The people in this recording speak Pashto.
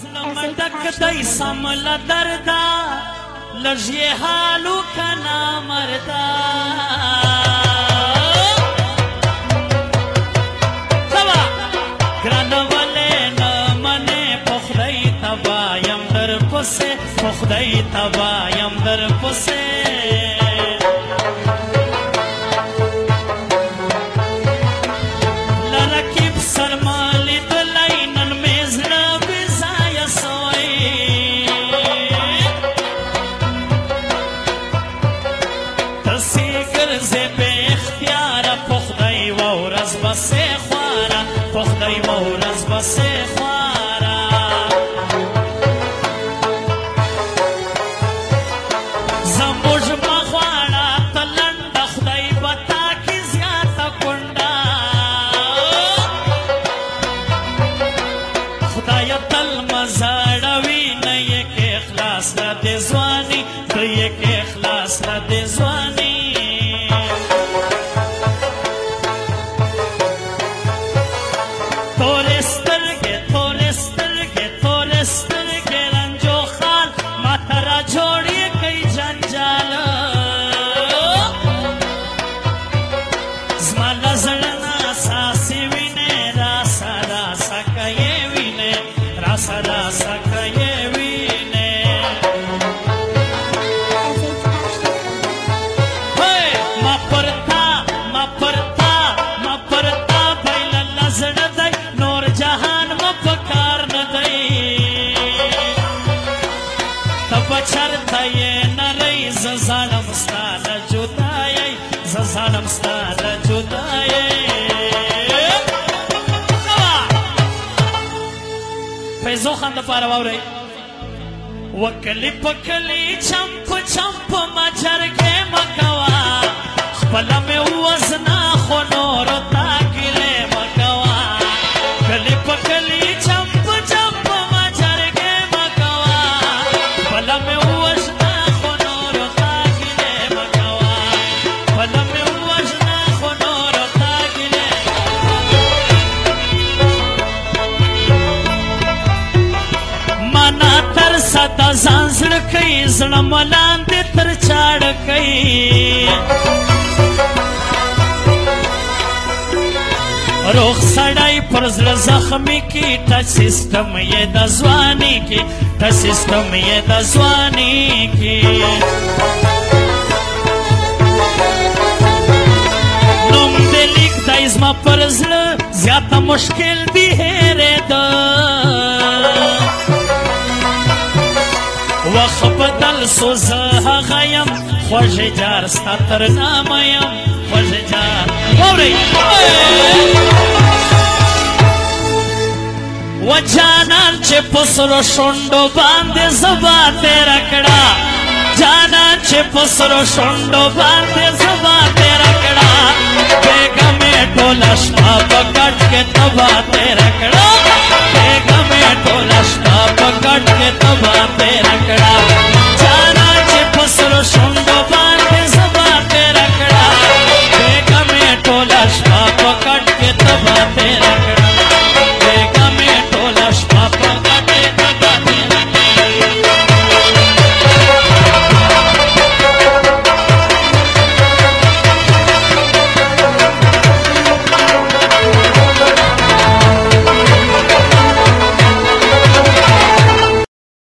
زلمدک دی سمل دردا لجی حالو کنا مردا سوا گرانوالے نمانے پخدای تبایم در پسے پخدای تبایم در پسے لرکیب سرمالی دلائنن میزن بیزای سوئی تسی گرزے بے اختیارا پخدای وورز بسے خوارا پخدای وورز بسے خوارا زموج مخوانا تلند خدای بتا کی زیادہ کنڈا خدای تل مزاروی نئی کے اخلاص لا دے زوانی نئی کے اخلاص لا دے زوانی زانم ستاله جدایه فیضو خان دا پارا واوری وکلی پکلی چمپ چمپ مجرگے مکوا خپلا میں وزنا خونور تاکلے مکوا کلی پکلی چمپ چمپ مجرگے مکوا خپلا میں وزنا خونور تاکلے مکوا خپلا میں ستا زانزر کئی زنمالان دے تر چاڑ کئی روخ سڑائی پرزل زخمی کی ٹچ سسٹم یہ دزوانی کی ٹچ سسٹم یہ دزوانی کی نوم دے لکھ دا ازما پرزل زیادہ مشکل دی ہے رے دا وخبدل سوزه غیم خوش جار ستر نامیم خوش جار ووری و جانان چه پسرو شندو باندے زبا تیرا کڑا جانان چه پسرو شندو باندے زبا تیرا کڑا بیگا میں ڈولش پا پکڑ کے تبا تیرا کڑا بیگا میں